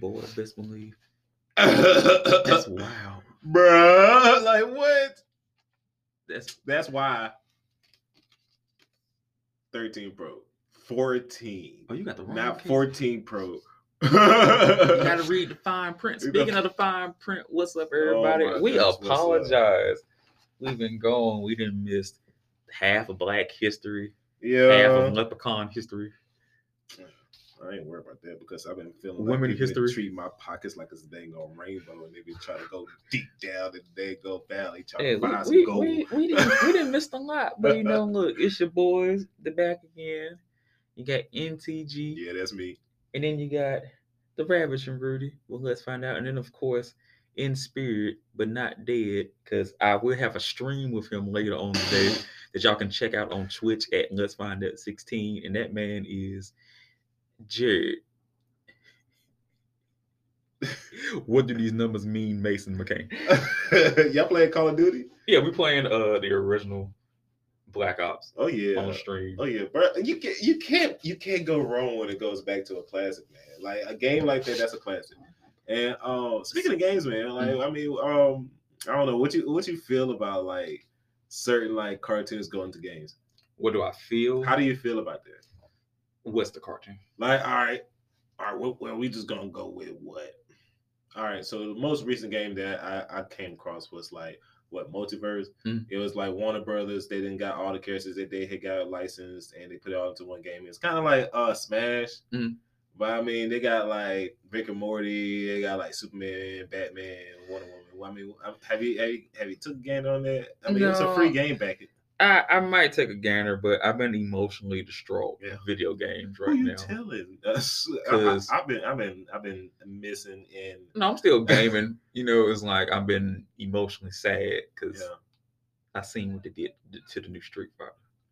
boy, best believe. That's wild. Bruh. Like what? That's why 13 Pro. 14. Oh, you got the wrong Not case. 14 Pro. You gotta read the fine print. Speaking of the fine print, what's up, everybody? Oh my We gosh, apologize. We've been gone. We done missed half of Black history, Yeah. half of Leprechaun history. I ain't worried about that because I've been feeling Women like people history. treat my pockets like it's a dang old rainbow, and they be trying to go deep down in the dang old valley trying Yeah, to find some gold. we didn't miss a lot, but you know, look, it's your boys, the back again. You got NTG, Yeah, that's me. and then you got the Ravishing Rudy. Well, let's find out, and then of course, in spirit but not dead, because I will have a stream with him later on today that y'all can check out on Twitch at Let's Find Out 16, and that man is Jared. What do these numbers mean, Mason McCain? Y'all playing Call of Duty? Yeah, we playing the original Black Ops. Oh yeah, on stream. Oh yeah, bro. You can't go wrong when it goes back to a classic, man. Like a game like that's a classic. And speaking of games, man, like I mean, I don't know what you feel about like certain like cartoons going to games. What do I feel? How do you feel about that? What's the cartoon? Like, all right. Well, we just gonna go with what? All right. So the most recent game that I came across was like what Multiverse. It was like Warner Brothers. They didn't got all the characters that they had got licensed, and they put it all into one game. It's kind of like Smash, but I mean they got like Rick and Morty. They got like Superman, Batman, Wonder Woman. Well, I mean, have you took a gander on that? I mean, it's a free game back. I might take a gander, but I've been emotionally distraught with video games right now. Who you telling us? Because I've been missing in. No, I'm still gaming. You know, it's like I've been emotionally sad because I seen what they did to the new Street Fighter.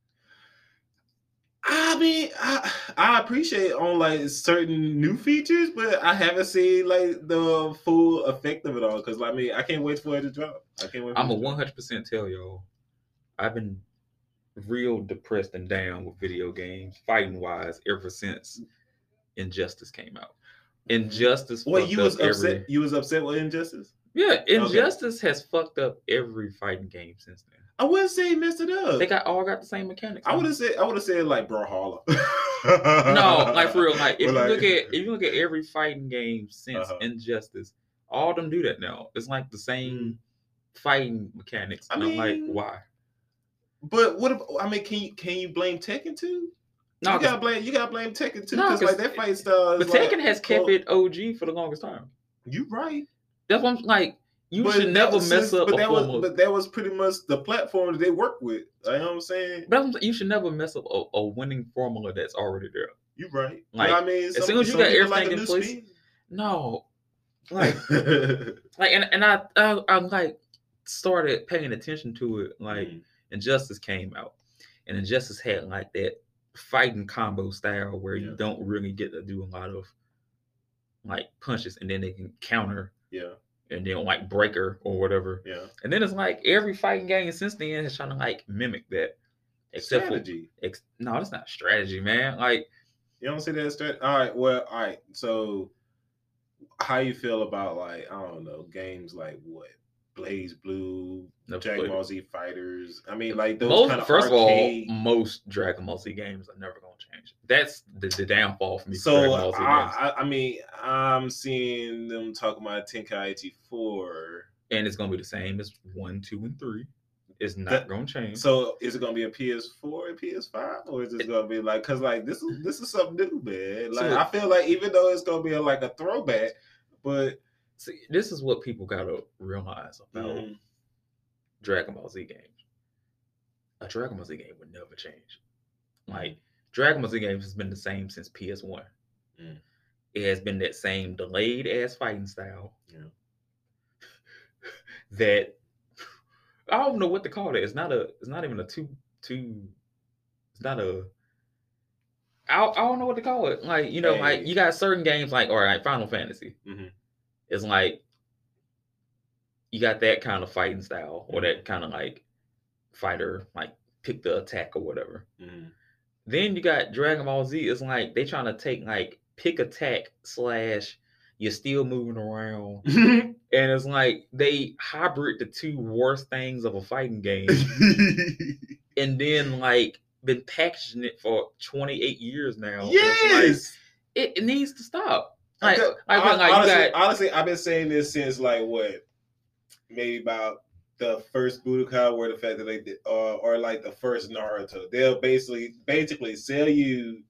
I mean, I appreciate on like certain new features, but I haven't seen like the full effect of it all. Because I mean, I can't wait for it to drop. I can't wait. I'm a 100% tell y'all. I've been real depressed and down with video games, fighting wise, ever since Injustice came out. Injustice. Well, you was upset. You was upset with Injustice. Yeah, Injustice has fucked up every fighting game since then. I wouldn't say he messed it up. They all got the same mechanics. I would have said like Brawlhalla. No, like for real. Like if you look at every fighting game since Injustice, all of them do that now. It's like the same fighting mechanics. And I'm like, why? But what? I mean, can you blame Tekken too? No, you gotta blame Tekken too because like that fight style. But Tekken has kept it OG for the longest time. You right. That's what I'm like. You should never mess up. But that was pretty much the platform that they work with. You know what I'm saying? But you should never mess up a winning formula that's already there. You right. Like I mean, as soon as you got everything in place. No, like and I like started paying attention to it. Like Injustice came out, and Injustice had like that fighting combo style where you don't really get to do a lot of like punches, and then they can counter. Yeah. And then like breaker or whatever. Yeah. And then it's like every fighting game since then is trying to like mimic that. Except strategy. No, it's not strategy, man. Like you don't see that strategy. All right. So how you feel about like, I don't know, games like what? Blaze Blue, Dragon Ball Z Fighters. I mean, like those kind of first arcade... of all, most Dragon Ball Z games are never gonna change. That's the downfall for me. So Dragon Ball Z games. I mean, I'm seeing them talk about Tenkaichi 4, and it's gonna be the same as 1, 2, and 3. It's not gonna change. So is it gonna be a PS4 and PS5, or is it gonna be like? Because like this is something new, man. Like I feel like even though it's gonna be like a throwback, but. See, this is what people gotta realize about Dragon Ball Z games. A Dragon Ball Z game would never change. Like Dragon Ball Z games has been the same since PS1. It has been that same delayed ass fighting style. Yeah. That I don't know what to call it. It's not even a two. It's not a. I don't know what to call it. Like like you got certain games like all right, Final Fantasy. It's like you got that kind of fighting style or that kind of like fighter, like pick the attack or whatever. Then you got Dragon Ball Z. It's like they trying to take like pick attack / you're still moving around. And it's like they hybrid the two worst things of a fighting game. And then like been packaging it for 28 years now. Yes. Like, it needs to stop. Honestly, I've been saying this since like what? Maybe about the first Budokai, where the fact that they did, or like the first Naruto, they'll basically sell you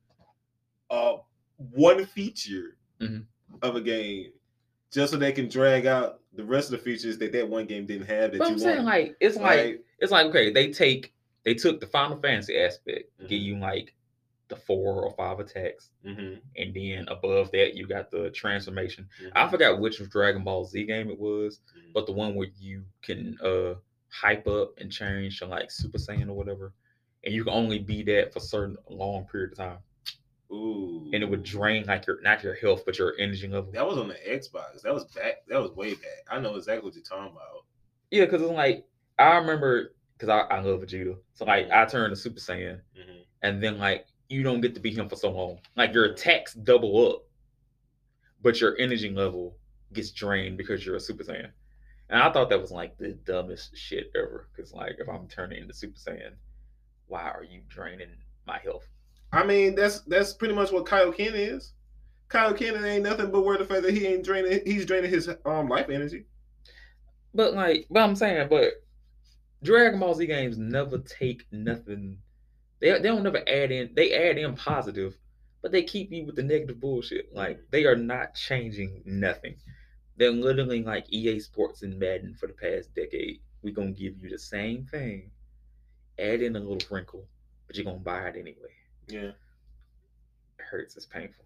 one feature of a game just so they can drag out the rest of the features that one game didn't have. That I'm saying, like it's like okay, they took the Final Fantasy aspect, give you like the 4 or 5 attacks, and then above that you got the transformation. I forgot which Dragon Ball Z game it was, but the one where you can hype up and change to like Super Saiyan or whatever, and you can only be that for a certain long period of time. Ooh. And it would drain like not your health, but your energy level. That was on the Xbox. That was back. That was way back. I know exactly what you're talking about. Yeah, because it's like I remember because I love Vegeta, so like I turned to Super Saiyan, and then like you don't get to beat him for so long. Like your attacks double up, but your energy level gets drained because you're a Super Saiyan. And I thought that was like the dumbest shit ever. Because like if I'm turning into Super Saiyan, why are you draining my health? I mean, that's pretty much what Kaioken is. Kaioken ain't nothing but where the fact that he's draining his life energy. But I'm saying, Dragon Ball Z games never take nothing. They don't never add in. They add in positive, but they keep you with the negative bullshit. Like they are not changing nothing. They're literally like EA Sports and Madden for the past decade. We're gonna give you the same thing, add in a little wrinkle, but you're gonna buy it anyway. Yeah. It hurts, it's painful.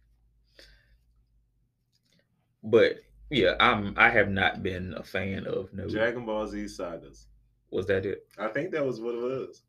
But yeah, I have not been a fan of no Dragon Ball Z sagas. Was that it? I think that was what it was.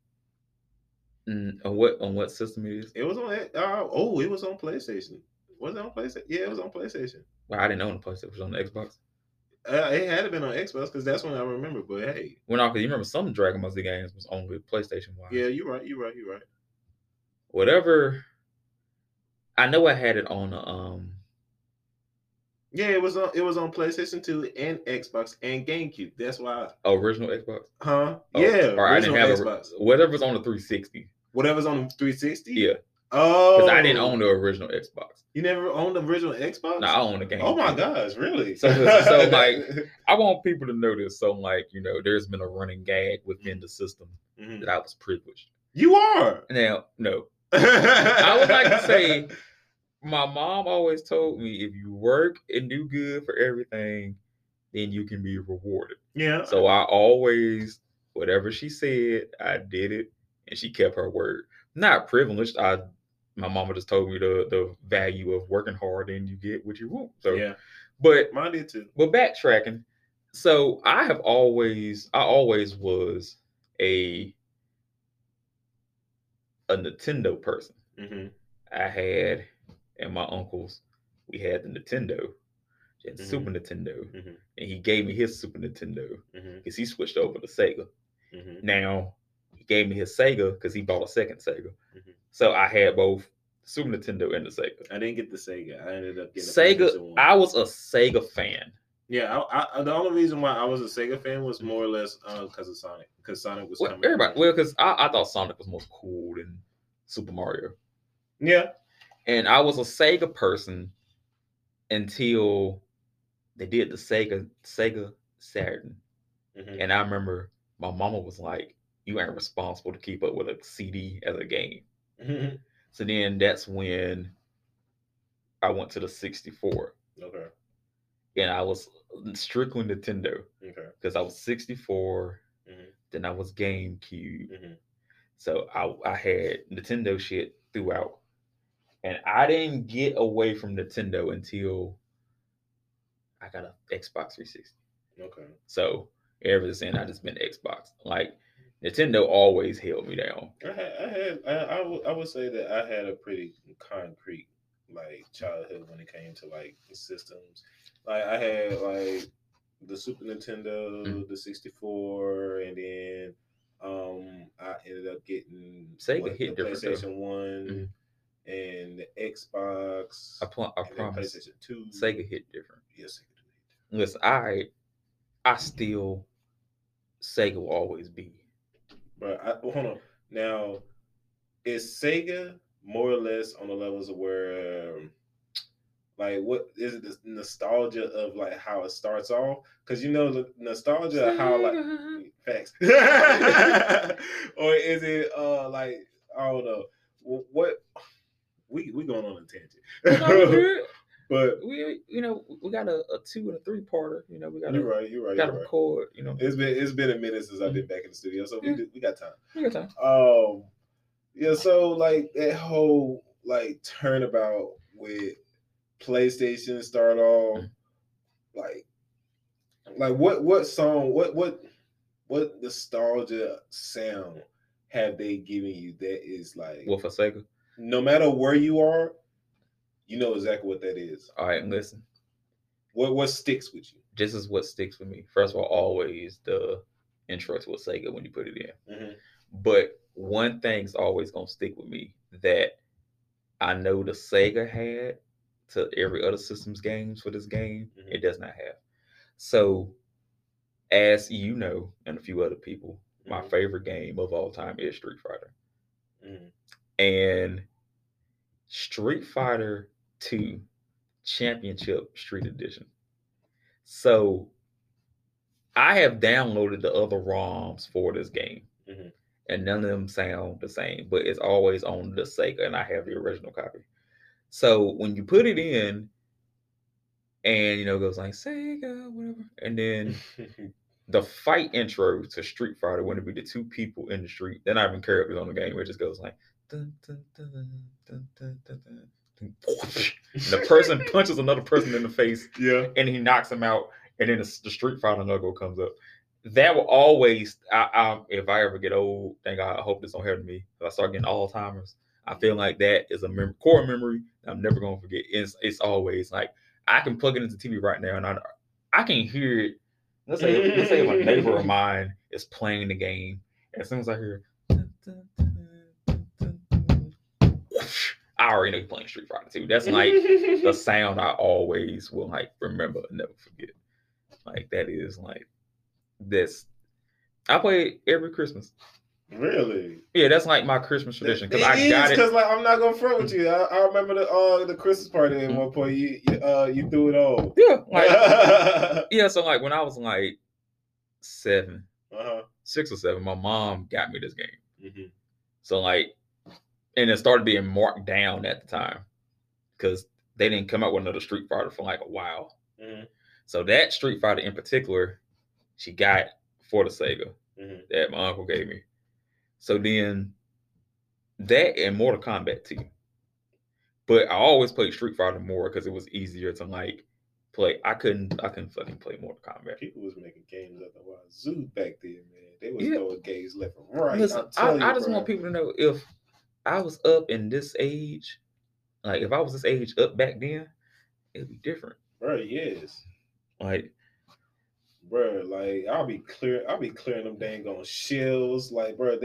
On what system it is? It was on it was on PlayStation. Was it on PlayStation? Yeah, it was on PlayStation. Well, I didn't own the PlayStation. It was on the Xbox. It had been on Xbox because that's when I remember. But hey, well, no, because you remember some Dragon Ball Z games was only PlayStation wise. Yeah, you're right. Whatever. I know I had it on Yeah, it was on PlayStation 2 and Xbox and GameCube. That's why. Original Xbox? Huh? Yeah. Or I didn't have Xbox. Whatever's on the 360. Whatever's on the 360? Yeah. Oh. Because I didn't own the original Xbox. You never owned the original Xbox? No, I own the game. Oh my gosh, really? So like, I want people to know this. So like, there's been a running gag within the system that I was privileged. You are. Now, no. I would like to say, my mom always told me if you work and do good for everything, then you can be rewarded. Yeah. So I always, whatever she said, I did it, and she kept her word. Not privileged. My mama just told me the value of working hard and you get what you want. So yeah. But mine did too. But backtracking, so I always was a Nintendo person. I had, and my uncles, we had the Nintendo and Super Nintendo, and he gave me his Super Nintendo because he switched over to Sega. Now he gave me his Sega because he bought a second Sega, so I had both Super Nintendo and the Sega. I didn't get the Sega. I ended up getting Sega. I was a Sega fan. Yeah, the only reason why I was a Sega fan was more or less because of Sonic. Because Sonic was coming. Because I thought Sonic was most cool than Super Mario. Yeah. And I was a Sega person until they did the Sega Saturn. And I remember my mama was like, you ain't responsible to keep up with a CD as a game. So then that's when I went to the 64. Okay. And I was strictly Nintendo. Okay. Because I was 64. Then I was GameCube. So I had Nintendo shit throughout. And I didn't get away from Nintendo until I got an Xbox 360. Okay. So ever since I just been Xbox. Like Nintendo always held me down. I would say that I had a pretty concrete like childhood when it came to like systems. Like I had like the Super Nintendo, the 64, and then I ended up getting Sega the PlayStation 1. and the Xbox. I promise. PlayStation 2. Sega hit different. Yes, Sega hit different. Listen, I still Sega will always be. But hold on. Now, is Sega more or less on the levels of where, like, what is it? The nostalgia of like how it starts off? Because the nostalgia of how like facts, or is it like I don't know what we going on a tangent. But we got a 2 and a 3-parter. We got you're right. Got to record. It's been a minute since I've been back in the studio, so we got time. We got time. Yeah. So like that whole like turnabout with PlayStation start off, like what song, what nostalgia sound have they given you that is like? Well, for Sega, no matter where you are. You know exactly what that is. All right, listen. What sticks with you? This is what sticks with me. First of all, always the intro to a Sega when you put it in. Mm-hmm. But one thing's always gonna stick with me that I know the Sega had to every other system's games for this game. Mm-hmm. It does not have. So, as you know, and a few other people, my favorite game of all time is Street Fighter. Mm-hmm. And Street Fighter 2 Championship Street Edition. So I have downloaded the other ROMs for this game, and none of them sound the same, but it's always on the Sega, and I have the original copy. So when you put it in, and it goes like Sega, whatever, and then the fight intro to Street Fighter, when it be the two people in the street, they're not even characters on the game, it just goes like dun, dun, dun, dun, dun, dun, dun. The person punches another person in the face, and he knocks him out, and then the Street Fighter logo comes up. That will always, if I ever get old, thank God, I hope this don't happen to me. If I start getting Alzheimer's, I feel like that is a core memory I'm never gonna forget. It's always like I can plug it into TV right now, and I can hear it. Let's say if a neighbor of mine is playing the game, as soon as I hear I already know you're playing Street Fighter 2. That's like the sound I always will like remember and never forget. Like that is like this. I play it every Christmas. Really? Yeah, that's like my Christmas tradition because I got it. Because like I'm not gonna front with you. I remember the Christmas party at one point. You threw it all. Yeah, like yeah. So like when I was like 7, 6 or 7, my mom got me this game. Mm-hmm. So like. And it started being marked down at the time because they didn't come out with another Street Fighter for like a while. Mm-hmm. So that Street Fighter in particular, she got for the Sega that my uncle gave me. So then that and Mortal Kombat 2. But I always played Street Fighter more because it was easier to like play. I couldn't fucking play Mortal Kombat. People was making games at the Wazoo back then, man. They was throwing games left and right. Listen, I just want people to know if I was up in this age, like if I was this age up back then, it'd be different. Bro, yes. Like, bro, like I'll be clearing them dang on shells. Like, bro,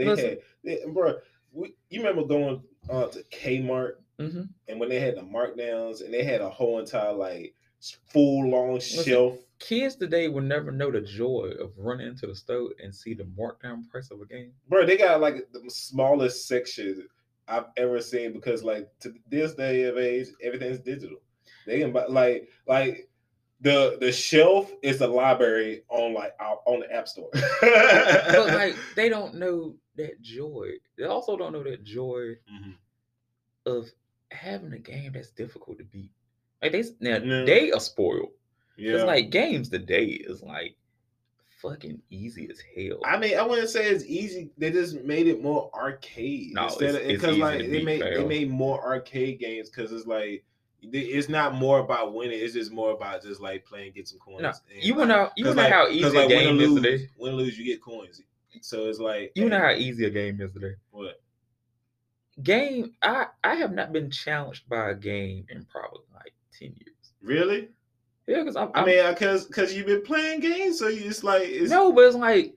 you remember going to Kmart and when they had the markdowns and they had a whole entire like full long shelf. Kids today will never know the joy of running into the store and see the markdown price of a game. Bro, they got like the smallest section I've ever seen because like to this day of age, everything's digital. They can buy like the shelf is a library on the App Store. But like they don't know that joy. They also don't know that joy of having a game that's difficult to beat. Like they are spoiled. Yeah. It's like games today is like fucking easy as hell. I mean, I wouldn't say it's easy. They just made it more arcade. No, because like they made more arcade games because it's like it's not more about winning. It's just more about just like playing, get some coins. No, you know how easy a game is today. Win or lose, you get coins. So it's like know how easy a game is today. What game? I have not been challenged by a game in probably like 10 years. Really? Yeah, because you've been playing games, so it's like no, but it's like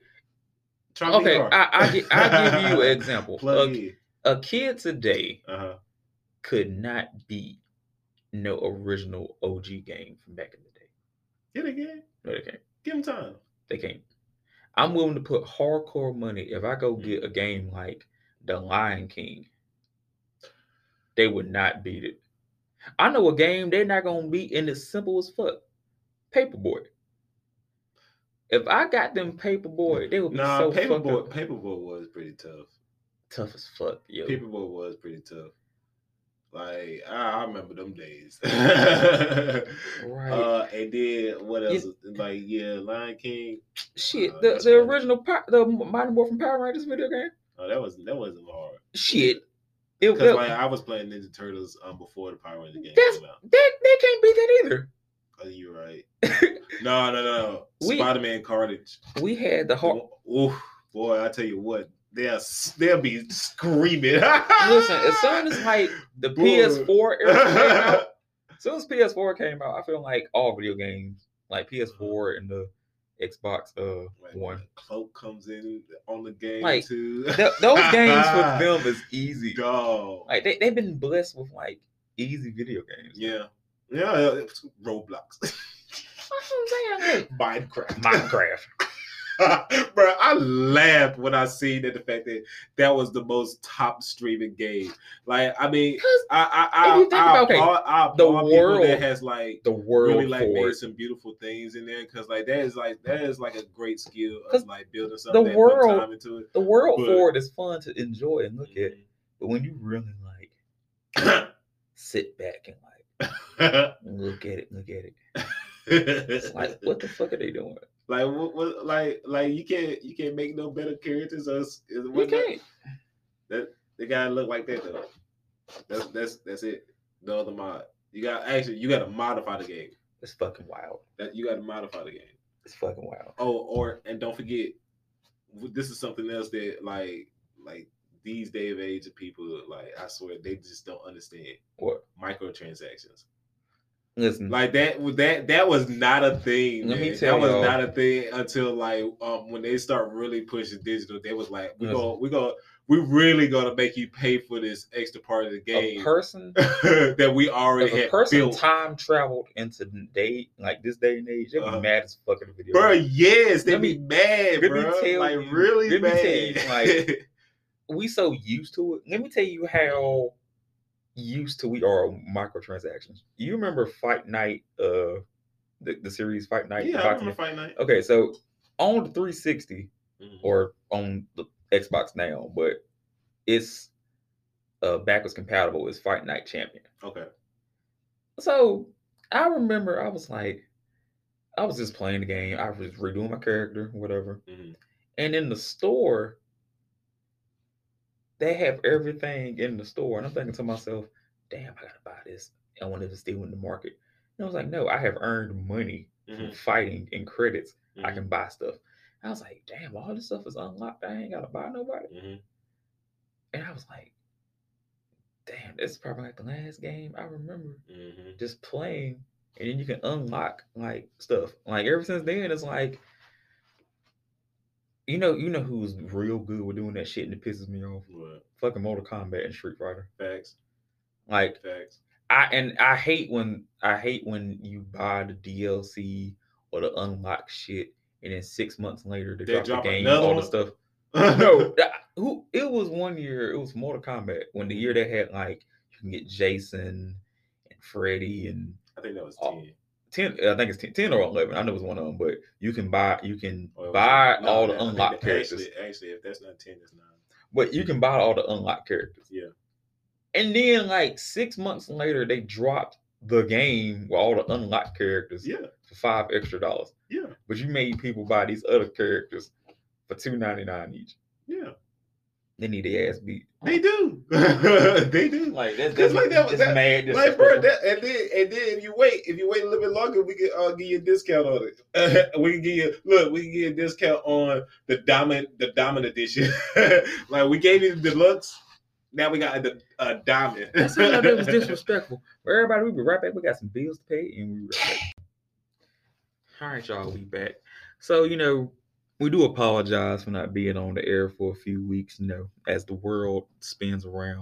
okay. I give you an example. A kid today could not beat no original OG game from back in the day. Yeah, they can. No, they can't. Give them time. They can't. I'm willing to put hardcore money if I go get a game like The Lion King. They would not beat it. I know a game they're not gonna beat, and it's simple as fuck. Paperboy. If I got them Paperboy, they would be so Paperboy. Paperboy was pretty tough. Tough as fuck, yo. Paperboy was pretty tough. Like I remember them days. Right. And then what else? Lion King. Shit, the original the Mighty Morphin Power Rangers video game. Oh, that wasn't hard. Shit. Because I was playing Ninja Turtles before the Power Rangers game came out. They can't beat that either. Oh, you're right. No. Spider-Man Carnage. We had the hard. Oof, boy, I tell you what. They'll be screaming. Listen, as soon as like the PS4 era came out, as soon as PS4 came out, I feel like all video games, like PS4 and the Xbox One, Cloak comes in on the game like, too. Those games for them is easy. Dog. Like they've been blessed with like easy video games. Yeah. Roblox. That's what I'm saying. Like, Minecraft. Bro, I laughed when I seen the fact that was the most top streaming game. Like, I mean, I applaud people that has like the world really like made some beautiful things in there, because like that is like a great skill of like building something. The world, time into it. The world for it is fun to enjoy and look at, but when you really like sit back and like look at it, it's like, what the fuck are they doing? Like what like you can't make no better characters. You can't. That they gotta look like that though. That's it. No other mod. You gotta modify the game. It's fucking wild. That you gotta modify the game. It's fucking wild. Oh, and don't forget, this is something else that like these day of age of people, like I swear they just don't understand. What? Microtransactions. Listen, like that was not a thing. Let me tell you, that was not a thing until like when they start really pushing digital. They was like, we really gonna make you pay for this extra part of the game. A person that we already had built. Time traveled into this day and age. They be mad as fucking video. Bro, yes, they be mad, bro. Like really mad. Like we so used to it. Let me tell you how used to we are microtransactions. You remember Fight Night, the series Fight Night? Yeah, I remember Fight Night. Okay, so on the 360 or on the Xbox now, but it's backwards compatible. It's Fight Night Champion. Okay. So I remember I was just playing the game. I was redoing my character, whatever. And in the store, they have everything in the store. And I'm thinking to myself, damn, I gotta buy this. I want it to still in the market. And I was like, no, I have earned money from fighting and credits. I can buy stuff. And I was like, damn, all this stuff is unlocked. I ain't gotta buy nobody. And I was like, damn, this is probably like the last game I remember just playing. And then you can unlock like stuff. Like ever since then, it's like, you know who's real good with doing that shit and it pisses me off? What? Fucking Mortal Kombat and Street Fighter. Facts. Like Facts. I hate when you buy the DLC or the unlock shit and then 6 months later they drop the game, all the stuff. No, it was one year. It was Mortal Kombat when the year they had like you can get Jason and Freddy and I think that was 10. 10, I think it's 10 or 11. I know it was one of them, but you can buy all the unlocked characters. Actually, if that's not 10, it's 9. But you can buy all the unlocked characters. Yeah. And then like 6 months later, they dropped the game with all the unlocked characters for $5 extra. Yeah. But you made people buy these other characters for $2.99 each. Yeah. They need their ass beat. They do. They do. Like that's mad. Like bro, and then if you wait a little bit longer, we can give you a discount on it. We can give you a discount on the diamond edition. Like we gave you the deluxe. Now we got the diamond. That's how that was disrespectful. For everybody, we'll be right back. We got some bills to pay, and we'll be right back. All right, y'all, we back. So we do apologize for not being on the air for a few weeks, as the world spins around.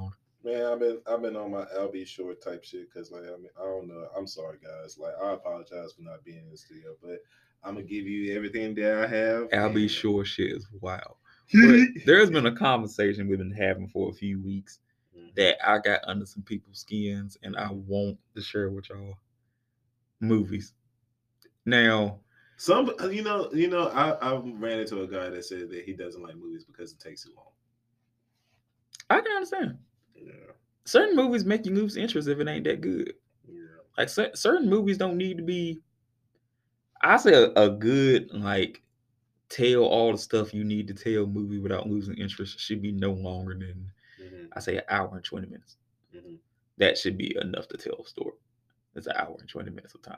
Man, I've been on my LB Short type shit because like I don't know. I'm sorry guys. Like I apologize for not being in the studio, but I'm gonna give you everything that I have. LB Short shit is wild. But there's been a conversation we've been having for a few weeks that I got under some people's skins, and I want to share with y'all. Movies. Now, some I ran into a guy that said that he doesn't like movies because it takes too long. I can understand. Yeah. Certain movies make you lose interest if it ain't that good. Yeah. Like certain movies don't need to be. I say a good like tell all the stuff you need to tell movie without losing interest should be no longer than I say an hour and 20 minutes. Mm-hmm. That should be enough to tell a story. It's an hour and 20 minutes of time.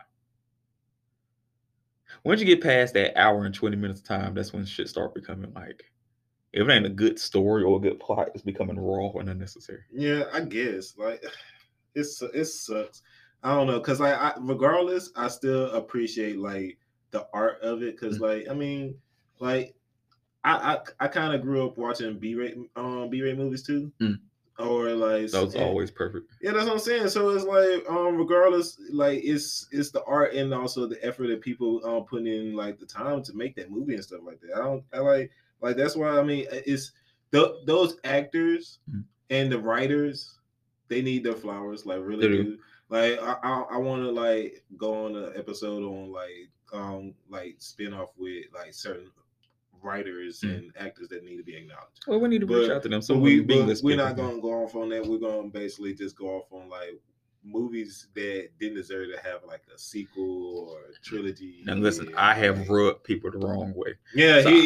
Once you get past that hour and 20 minutes of time, that's when shit start becoming like, if it ain't a good story or a good plot, it's becoming raw and unnecessary. Yeah, I guess. Like, it sucks. I don't know, because like, regardless, I still appreciate like the art of it. Because like, I mean, like, I kind of grew up watching B-rate movies too. Or like that's always perfect. Yeah, that's what I'm saying. So it's like, regardless, like it's the art and also the effort that people put in, like the time to make that movie and stuff like that. I like that's why I mean it's those actors and the writers, they need their flowers, like really do. Like I want to like go on an episode on like spin off with like certain writers and actors that need to be acknowledged. Well, we need to reach out to them. So we're not going to go off on that. We're going to basically just go off on like movies that didn't deserve to have like a sequel or a trilogy. Now listen, I have rubbed people the wrong way. Yeah, so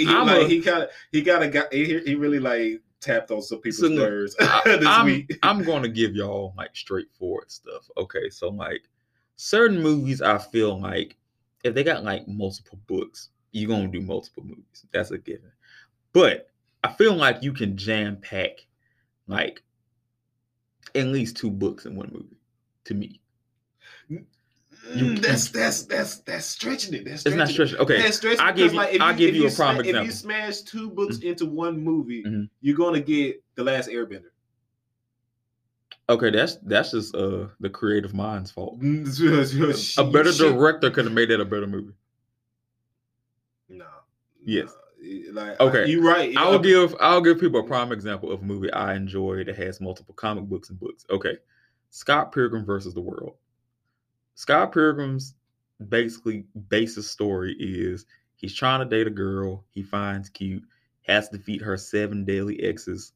he really like tapped on some people's nerves this week. I'm going to give y'all like straightforward stuff. Okay, so like certain movies, I feel like if they got like multiple books, you're going to do multiple movies. That's a given. But I feel like you can jam pack like at least 2 books in one movie, to me. That's stretching it. It's not stretching. Okay. I'll give you a prime example. If you smash 2 books into one movie, you're going to get The Last Airbender. Okay, that's just the creative mind's fault. A better director could have made that a better movie. No. Yes. Like, okay, you're right. I'll give people a prime example of a movie I enjoy that has multiple comic books and books. Okay, Scott Pilgrim versus the World. Scott Pilgrim's basically basis story is he's trying to date a girl he finds cute, has to defeat her 7 deadly exes.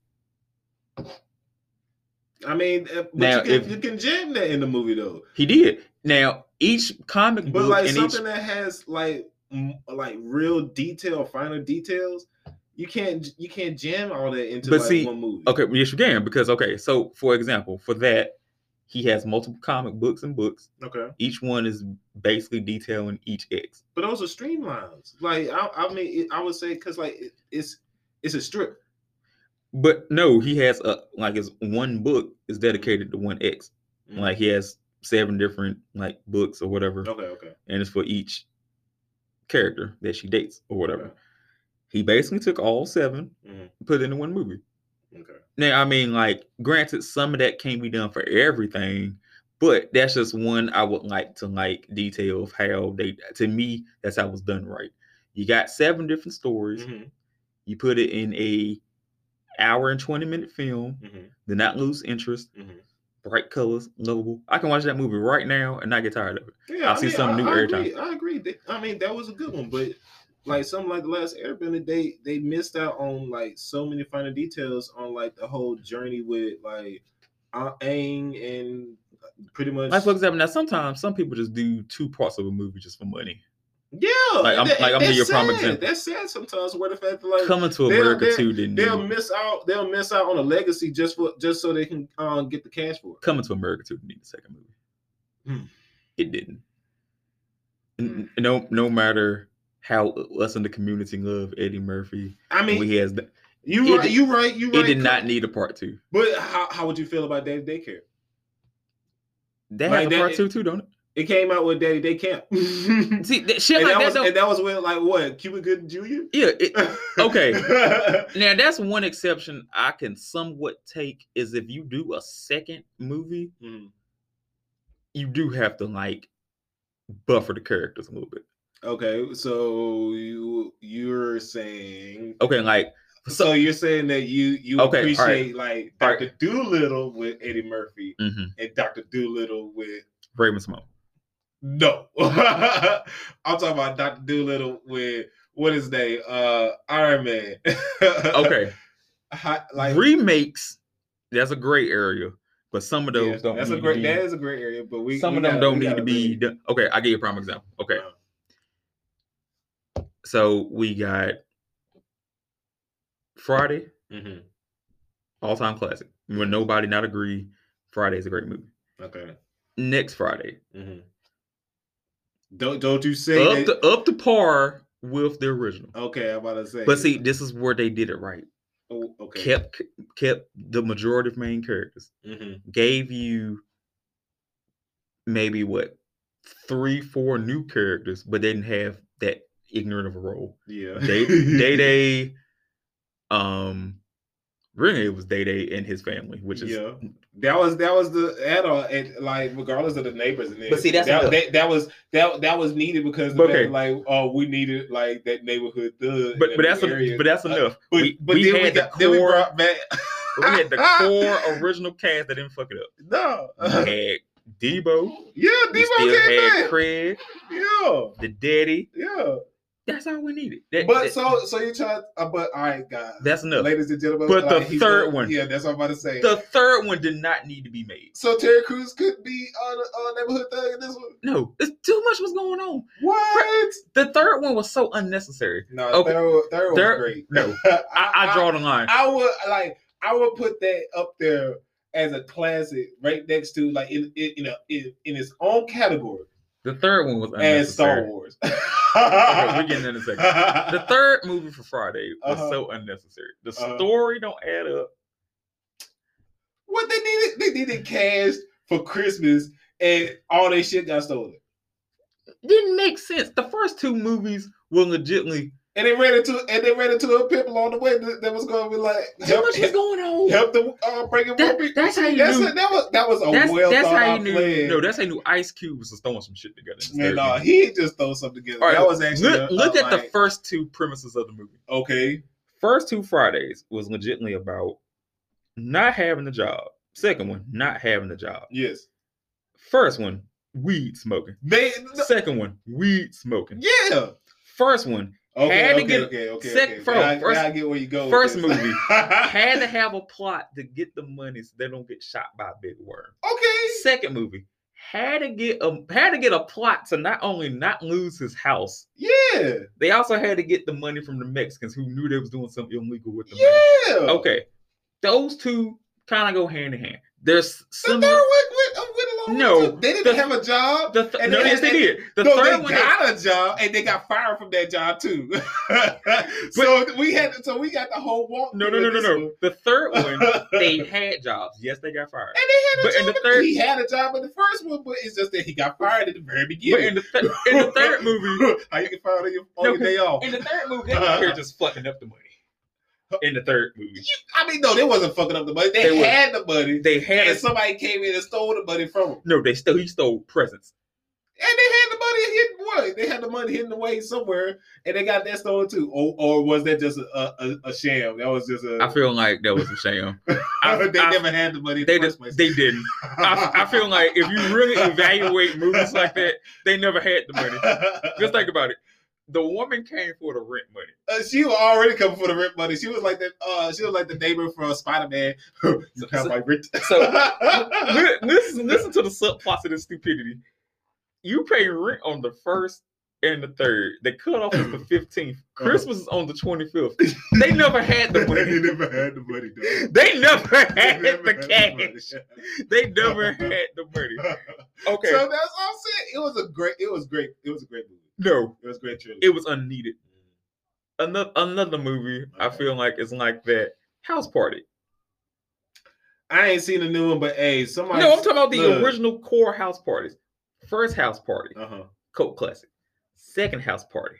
I mean, but you can jam that in the movie though. He did. Now each comic book, but like something that has like real detail, finer details, you can't jam all that into one movie. Okay, yes you can, because so for example, for that he has multiple comic books and books. Okay, each one is basically detailing each X. But those are streamlines. Like I mean, I would say because like it's a strip. But no, he has his one book is dedicated to one X. Like he has 7 different like books or whatever. Okay, and it's for each character that she dates or whatever. Okay. He basically took all 7, put it into one movie. Okay. Now, I mean, like, granted, some of that can't be done for everything, but that's just one I would like to like detail of how to me, that's how it was done right. You got 7 different stories. You put it in a hour and 20-minute film. Did not lose interest. Bright colors, lovable. I can watch that movie right now and not get tired of it. Yeah, I'll see something new every time. I agree. I mean, that was a good one, but like something like The Last Airbender, they missed out on like so many finer details on like the whole journey with like Aang and pretty much. Like for example, now sometimes some people just do 2 parts of a movie just for money. Yeah, I'm giving you a prime example. That's sad sometimes. Where the fact that like Coming to America too didn't. They'll miss out on a legacy just so they can get the cash for it. Coming to America too didn't need a second movie. It didn't. No matter how us in the community love Eddie Murphy. I mean, he has. You're right. It did not need a part 2. But how would you feel about Dave's Daycare? That has a part 2 too, don't it? It came out with Daddy Day Camp. See, shit and like that was with like what? Cuba Gooding Jr.? Yeah. Okay. Now that's one exception I can somewhat take is if you do a second movie, you do have to like buffer the characters a little bit. Okay, so you're saying like so you're saying that you appreciate like Dr. Dolittle with Eddie Murphy and Dr. Dolittle with Raven-Symoné. No. I'm talking about Dr. Dolittle with what is his name? Iron Man. Okay. Like remakes, that's a gray area. But some of those don't. That is a great area. But some of them don't need to be. Okay, I'll give you a prime example. Okay, so we got Friday, all-time classic. When nobody not agree, Friday is a great movie. Okay. Next Friday, don't you say up to par with the original? Okay, I'm about to say. But see, this is where they did it right. Oh, okay. Kept the majority of main characters. Gave you maybe 3-4 new characters, but they didn't have that ignorant of a role. Yeah. Day, really it was Day and his family, which is that was the add-on, and like regardless of the neighbors in there. But see, that was needed because we needed like that neighborhood thug. But that's enough. We had the core original cast that didn't fuck it up. No, we had Debo. Yeah, Debo came had Craig. Yeah, the daddy. Yeah. That's all we needed. So you tried, but all right, guys. That's enough, ladies and gentlemen. But the third one, that's what I'm about to say. The third one did not need to be made. So Terry Crews could be on neighborhood thug in this one. No, it's too much was going on. What? The third one was so unnecessary. No, okay. third was great. No, I draw the line. I would put that up there as a classic, right next to like in its own category. The third one was unnecessary. And Star Wars. Okay, we're getting in a second. The third movie for Friday was so unnecessary. The story don't add up. What they needed cash for Christmas, and all their shit got stolen. Didn't make sense. The first two movies were legitimately. And they ran into a pimp along the way that was going to be like, too much was going on. Help them bring it more people. That's how you knew. That was a well thought out plan. No, that's how you knew Ice Cube was throwing some shit together. Man, no, he just throw something together. Right, that was actually look at the first two premises of the movie. Okay, first two Fridays was legitimately about not having a job. Second one, not having a job. Yes. First one, weed smoking. Second one, weed smoking. Yeah. First one. Okay. I get where you go. First movie had to have a plot to get the money so they don't get shot by a big worm. Okay. Second movie had to get a plot to not only not lose his house. Yeah. They also had to get the money from the Mexicans who knew they was doing something illegal with the money. Yeah. Okay. Those two kind of go hand in hand. There's some. The third no, they didn't have a job. Yes, they did. They got a job, and they got fired from that job too. So we got the whole walk. No. The third one, they had jobs. Yes, they got fired. And they had a job. He had a job in the first one, but it's just that he got fired at the very beginning. But in the third movie, how you get fired on your day off? In the third movie, they were just fucking up the money. In the third movie, no, they wasn't fucking up the money. They had the money. They had, and somebody came in and stole the money from them. No, he stole presents. And they had the money hidden away. They had the money hidden away somewhere, and they got that stolen too. Or was that just a sham? That was just a. I feel like that was a sham. They never had the money. They didn't. I feel like if you really evaluate movies like that, they never had the money. Just think about it. The woman came for the rent money. She was already coming for the rent money. She was like that. She was like the neighbor from Spider-Man. You have my rent. So listen to the subplots of this stupidity. You pay rent on the first and the third. The cutoff is the 15th. Christmas is on the 25th. They never had the money. They never had the money. Though. They never had the cash. They never had the money. Okay. So that's all I'm saying. It was great movie. No, it was great trilogy. It was unneeded. Another movie I feel like is like that. House Party. I ain't seen the new one, but hey, somebody. No, I'm talking about the original core House Parties. First house party, cult classic. Second house party,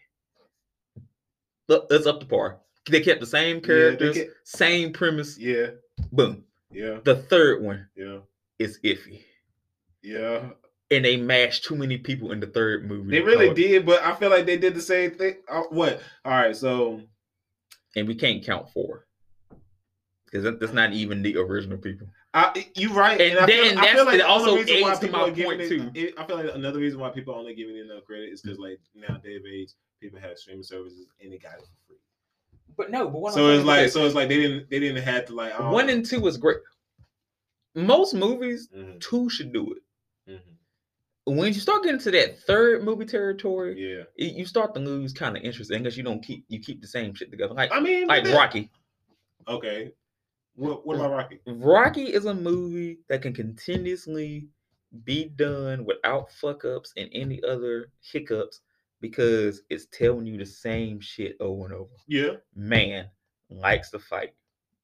it's up to par. They kept the same characters, same premise. Yeah. Boom. Yeah. The third one. Yeah. Is iffy. Yeah. And they mashed too many people in the third movie. They really did, but I feel like they did the same thing. What? All right, so. And we can't count 4. Because that's not even the original people. You're right. And I feel like also aids to my point, too. I feel like another reason why people are only giving it enough credit is because, like, nowadays people have streaming services and they got it for free. But it's like they didn't have to, like, 1 and 2 is great. Most movies, 2 should do it. When you start getting to that third movie territory, you start to lose kind of interest because you keep the same shit together. Like Rocky. Okay. What about Rocky? Rocky is a movie that can continuously be done without fuck ups and any other hiccups because it's telling you the same shit over and over. Yeah. Man likes to fight.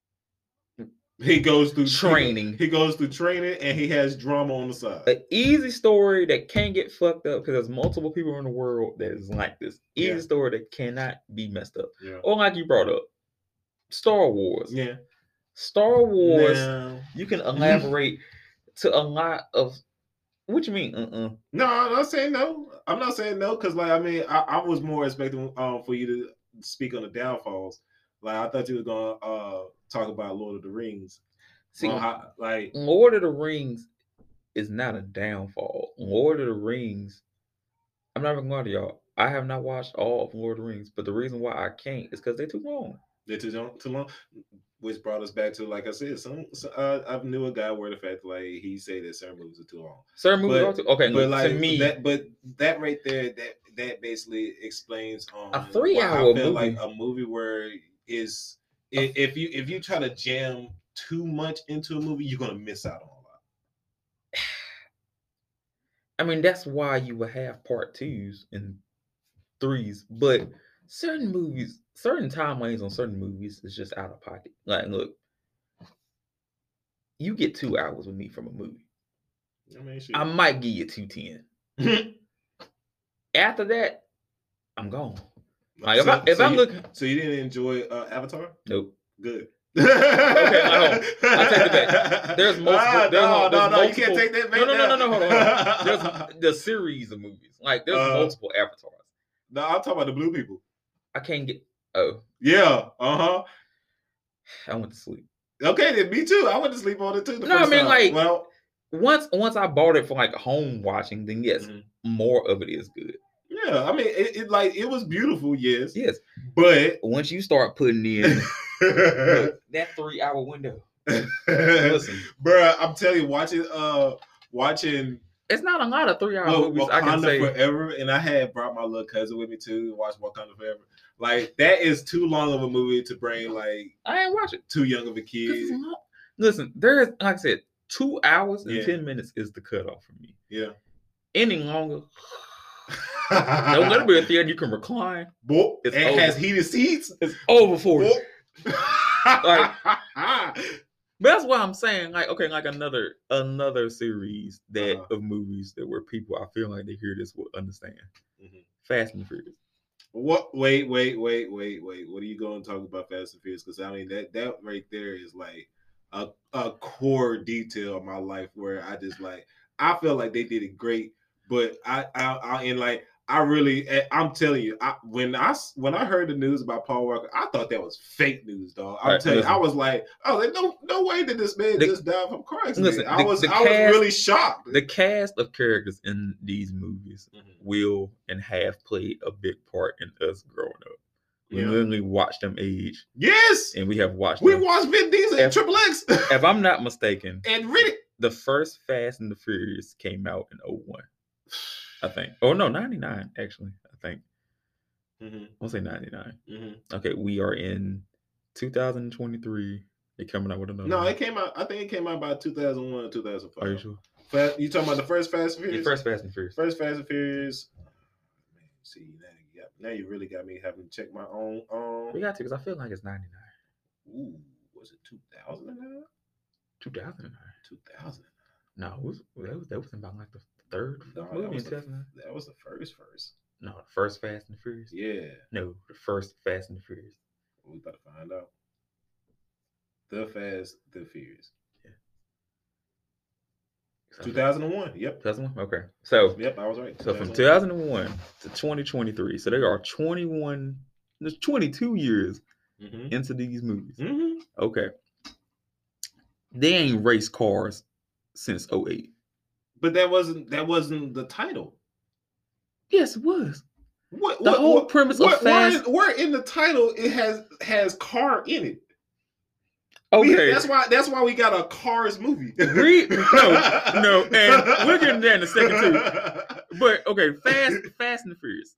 He goes through training. He goes through training and he has drama on the side. An easy story that can't get fucked up because there's multiple people in the world that is like this. Easy story that cannot be messed up. Yeah. Or like you brought up, Star Wars. Yeah. Star Wars, you can elaborate to a lot of. What you mean? No, I'm not saying no. I'm not saying no because, like, I mean, I was more expecting for you to speak on the downfalls. Like, I thought you were gonna talk about Lord of the Rings. See, Lord of the Rings is not a downfall. Lord of the Rings, I'm not even going to y'all. I have not watched all of Lord of the Rings, but the reason why I can't is because they're too long. They're too long. Which brought us back to, like I said, I knew a guy where the fact like he said that certain movies are too long. Certain movies are too okay. But like to me, that right there, that basically explains a 3-hour movie. Like a movie where is if you try to jam too much into a movie, you're gonna miss out on a lot. I mean, that's why you would have part 2s and 3s, but certain movies, certain timelines on certain movies is just out of pocket. Like, look, you get 2 hours with me from a movie. I mean, I might give you 210. After that, I'm gone. Like if I'm looking, so you didn't enjoy Avatar? Nope. Good. Okay, I take it back. There's multiple. No, you can't take that back. No. Hold on. There's the series of movies. Like there's multiple Avatars. No, I'm talking about the blue people. I can't get. Oh. Yeah. I went to sleep. Okay, then me too. I went to sleep on it too. I mean, like, well, once I bought it for like home watching, then yes, more of it is good. Yeah, I mean, it was beautiful, yes, but once you start putting in that 3-hour window, listen, bro, I'm telling you, watching. It's not a lot of 3-hour movies. Wakanda I can say Forever, and I had brought my little cousin with me too to watch Wakanda Forever. Like that is too long of a movie to bring. Like I ain't watch it. Too young of a kid. Listen, there is, like I said, 2 hours and 10 minutes is the cutoff for me. Yeah. Any longer. Don't let it be a theater you can recline. It has heated seats. It's over for you. Like, that's why I'm saying, like, okay, like another series that of movies that where people I feel like they hear this will understand. Fast and Furious. What? Wait. What are you going to talk about Fast and Furious? Because I mean that right there is like a core detail of my life where I just like I feel like they did it great. But I'm telling you, when I heard the news about Paul Walker, I thought that was fake news, dog. I'm telling you, I was like, no way did this man just die from car accident. I was really shocked. The cast of characters in these movies will and have played a big part in us growing up. We literally watched them age. Yes, and we have watched. We watched Vin Diesel and Triple X. If I'm not mistaken, and Riddick. The first Fast and the Furious came out in 2001. I think. Oh no, 99 actually. I think. I'll say 99. Okay, we are in 2023. They're coming out with another. No, it came out. I think it came out about 2001 or 2005. Are you sure? You talking about the first Fast and Furious? The first Fast and Furious. First Fast and Furious. Man, see now you really got me having to check my own. We got to because I feel like it's 99. Ooh, was it 2009? 2009. 2009. No, that was about like the third movie in 2009. That was the first. No, the first Fast and the Furious. Yeah. No, the first Fast and the Furious. We about to find out. The Fast, the Furious. Yeah. 2001. Yep. 2001. Okay. So. Yep, I was right. So from 2001 to 2023, so they are 22 years into these movies. Mm-hmm. Okay. They ain't raced cars since 2008. But that wasn't the title. Yes, it was. The whole premise of Fast. Where in the title it has car in it. Okay, that's why we got a Cars movie. No, and we're getting there in a second too. But okay, Fast and the Furious.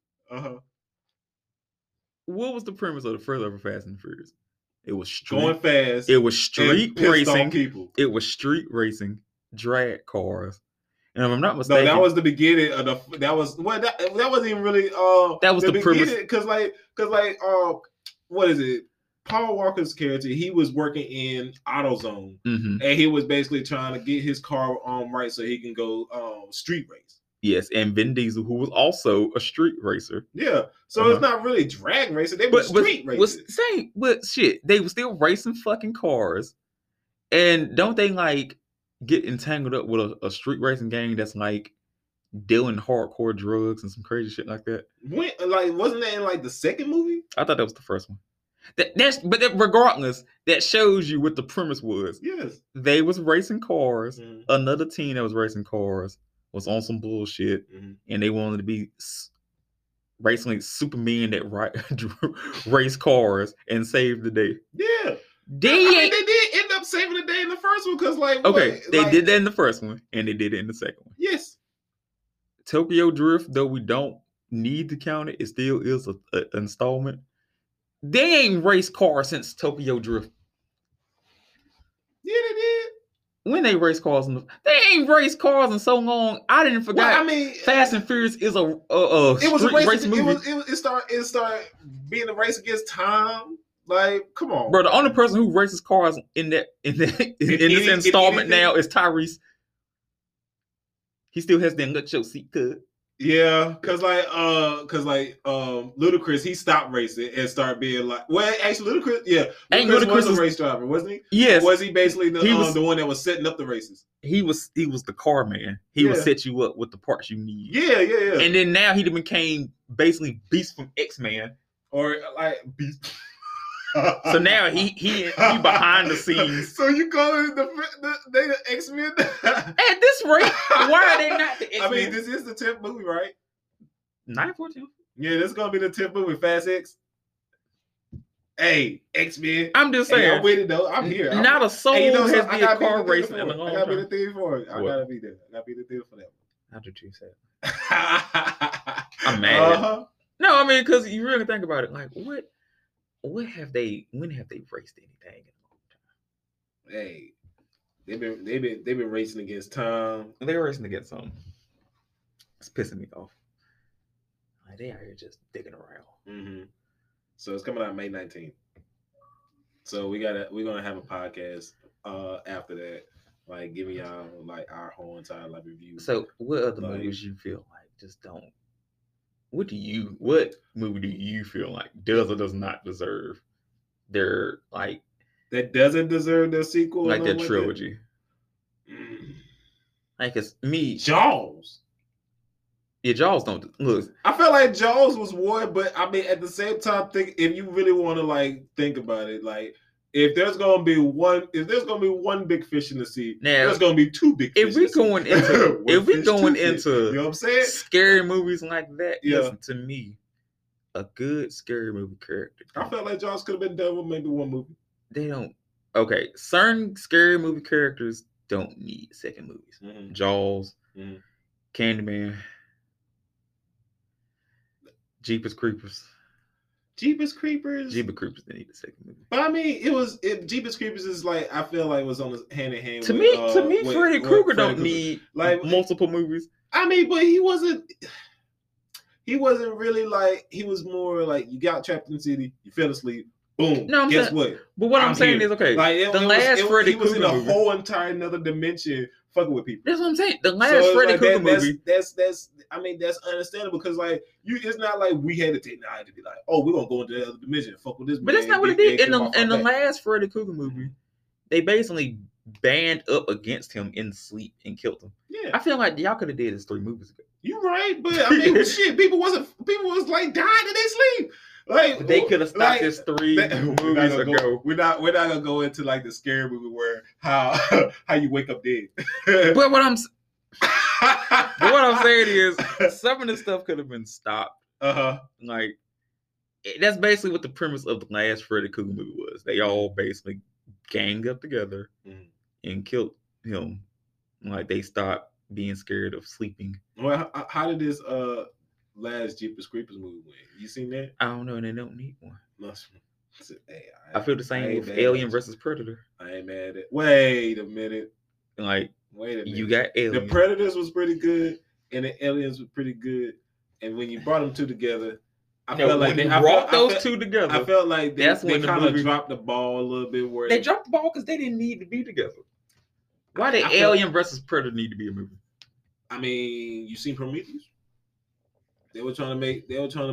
What was the premise of the first ever Fast and the Furious? It was going fast. It was street racing. People. It was street racing, drag cars. And if I'm not mistaken, no, that was the beginning of the. That wasn't even really. That was the premise. Because what is it? Paul Walker's character, he was working in AutoZone, and he was basically trying to get his car right so he can go street race. Yes, and Vin Diesel, who was also a street racer. Yeah, so it's not really drag racing; they were street racing. But shit, they were still racing fucking cars, and don't they like get entangled up with a street racing gang that's like dealing hardcore drugs and some crazy shit like that? Wasn't that in like the second movie? I thought that was the first one. Regardless, that shows you what the premise was. Yes, they was racing cars. Another team that was racing cars was on some bullshit, and they wanted to be racing like Superman that race cars and save the day. Yeah, they did end up saving the day in the first one because they did that in the first one, and they did it in the second one. Yes, Tokyo Drift, though we don't need to count it, it still is an installment. They ain't raced cars since Tokyo Drift. Yeah, they did. When they race cars, they ain't raced cars in so long. I didn't forget. Well, I mean, Fast and Furious is a race movie. It started being a race against time. Like, come on, bro. The only person who races cars in this installment now is Tyrese. He still has that nut your seat cut. Yeah, cause Ludacris, he stopped racing and started being like, well, actually, Ludacris was a race driver, wasn't he? Yes. Was he basically the one that was setting up the races? He was the car man. He would set you up with the parts you need. Yeah. And then now he became basically Beast from X-Men, or like Beast. So now he behind the scenes. So you call it the X-Men? At this rate, why are they not the X-Men? I mean, this is the 10th movie, right? 9/14. Yeah, this is gonna be the 10th movie, Fast X. Hey, X-Men. I'm just saying. I'm with it though. I'm here. Not a soul has been a car racing in a long time. I gotta be the thing for it. I gotta be there. I gotta be the thing for that. How did you say it? I'm mad. No, I mean, because you really think about it, like when have they raced anything in a long time? Hey, they've been racing against time. They're racing against something. It's pissing me off. Like they out here just digging around. So it's coming out May 19th. So we're gonna have a podcast after that, like giving y'all like our whole entire like review. So what other movies you feel like just don't? What movie do you feel like does or does not deserve their like that doesn't deserve their sequel, like their trilogy? Like it's me, Jaws. Yeah, Jaws don't look. I feel like Jaws was one, but I mean at the same time, if you really want to like think about it, like if there's gonna be one big fish in the sea, there's gonna be two big fish. If we going into you know what I'm saying? Scary movies like that, listen to me. A good scary movie character. I felt like Jaws could have been done with maybe one movie. They don't. Okay, certain scary movie characters don't need second movies. Jaws, Candyman, Jeepers Creepers. Jeepers Creepers didn't need a second movie. But I mean, Jeepers Creepers is like I feel like it was on hand in hand. To me, Freddy Krueger don't need like multiple movies. I mean, but he wasn't really like, he was more like you got trapped in the city, you fell asleep, boom. No, guess what? But what I'm saying is okay. Like Freddy Krueger was in a movie, whole entire another dimension fucking with people. That's what I'm saying. The last Freddy Krueger movie. That's understandable because like it's not like we had the technology to be like, oh, we're gonna go into the other dimension, fuck with this. But that's not what it did in the last Freddy Krueger movie. They basically band up against him in sleep and killed him. Yeah, I feel like y'all could have did this 3 movies ago. You're right, but I mean, shit, people was like dying in their sleep. Like they could have stopped this 3 movies ago. We're not gonna go into like the scary movie where how you wake up dead. But what I'm saying is some of this stuff could have been stopped. Like that's basically what the premise of the last Freddy Krueger movie was. They all basically gang up together and killed him. Like they stopped being scared of sleeping. Well, how did this last Jeepers Creepers movie win? You seen that? I don't know, and they don't need one. Hey, I feel the same with Alien versus Predator. I ain't mad at. Wait a minute. Like, wait a minute. You got Alien. The Predators was pretty good, and the Aliens were pretty good. And when you brought them two together, I felt like they brought those two together. I felt like they kind of dropped the ball a little bit. Where they dropped the ball because they didn't need to be together. Why did Alien versus Predator need to be a movie? I mean, you seen Prometheus? They were trying to make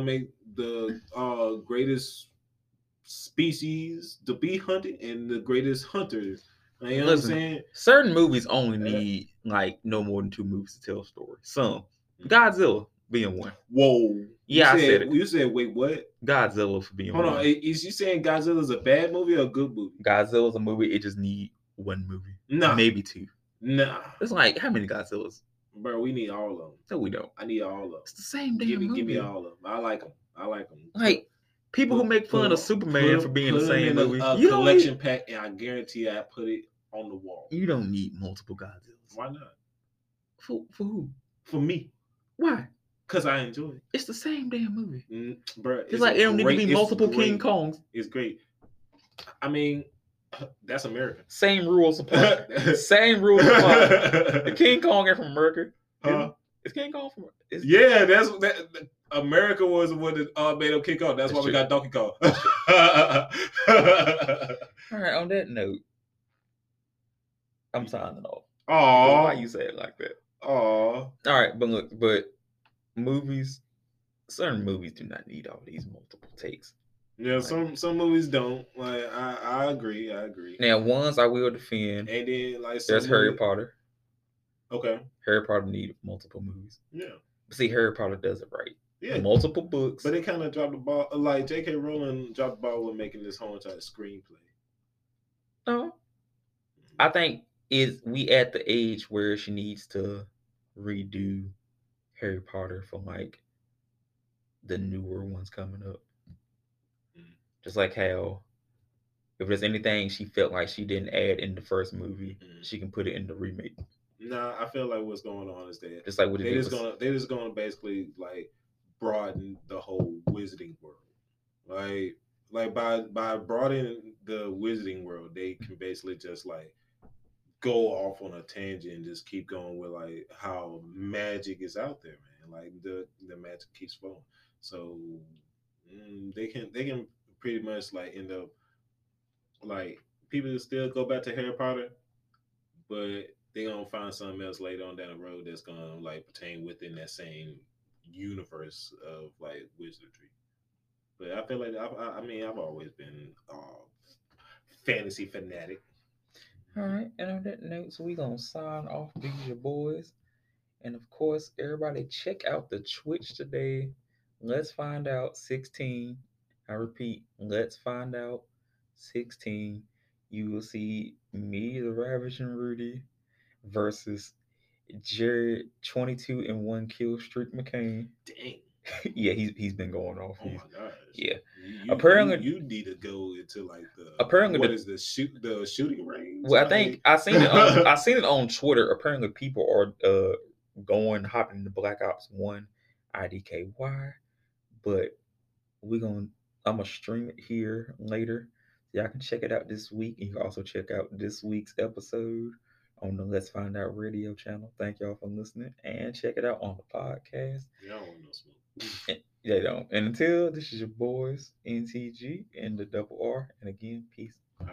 the greatest species to be hunted and the greatest hunters. You know what I'm saying? Certain movies only need like no more than 2 movies to tell a story. Some Godzilla being one. Whoa. Yeah, I said it. You said wait, what? Godzilla for being one. Hold on. Is you saying Godzilla's a bad movie or a good movie? Godzilla's a movie. It just need 1 movie. Nah. Maybe 2. Nah. It's like how many Godzillas? Bro, we need all of them. No, we don't. I need all of them. It's the same damn movie. Give me all of them. I like them. Like people who make fun of Superman for being the same movie. You collection pack, and I guarantee I put it on the wall. You don't need multiple Godzillas. Why not? For who? For me. Why? Because I enjoy it. It's the same damn movie. Bro, it's like it don't need to be multiple King Kongs. It's great. I mean, that's America. Same rules apply. Same rules apply. The King Kong ain't from America. Is King Kong from? Yeah, that's that. America was the one that made him King Kong. That's why we got Donkey Kong. All right. On that note, I'm signing off. Oh, why you say it like that? Oh, all right. But look, certain movies do not need all these multiple takes. Yeah, some movies don't. Like I agree. Now, ones I will defend. And then like there's Harry Potter. Okay. Harry Potter needed multiple movies. Yeah. See, Harry Potter does it right. Yeah. Multiple books. But they kind of dropped the ball. Like J.K. Rowling dropped the ball with making this whole entire screenplay. No. I think we at the age where she needs to redo Harry Potter for like the newer ones coming up. Just like how if there's anything she felt like she didn't add in the first movie, she can put it in the remake. Nah, I feel like what's going on is that just like what they're just gonna basically like broaden the whole wizarding world. Like by broadening the wizarding world, they can basically just like go off on a tangent and just keep going with like how magic is out there, man. Like the magic keeps flowing. So they can pretty much like end up like people still go back to Harry Potter, but they gonna find something else later on down the road that's gonna like pertain within that same universe of like wizardry. But I feel like I've always been fantasy fanatic. All right, and on that note, so we gonna sign off. These your boys, and of course, everybody check out the Twitch today. Let's find out 16. I repeat, let's find out 16. You will see me, the Ravishing Rudy, versus Jared 22 and 1 kill streak McCain. Dang. Yeah, he's been going off. Oh my gosh. Yeah. Apparently, you need to go into like the shooting range. Well, I think I seen it on Twitter. Apparently, people are hopping into Black Ops 1 IDKY, but I'm gonna stream it here later. Y'all can check it out this week, and you can also check out this week's episode on the Let's Find Out radio channel. Thank y'all for listening, and check it out on the podcast. Y'all want no smoke. They don't. And until this is your boys, NTG and the double R. And again, peace.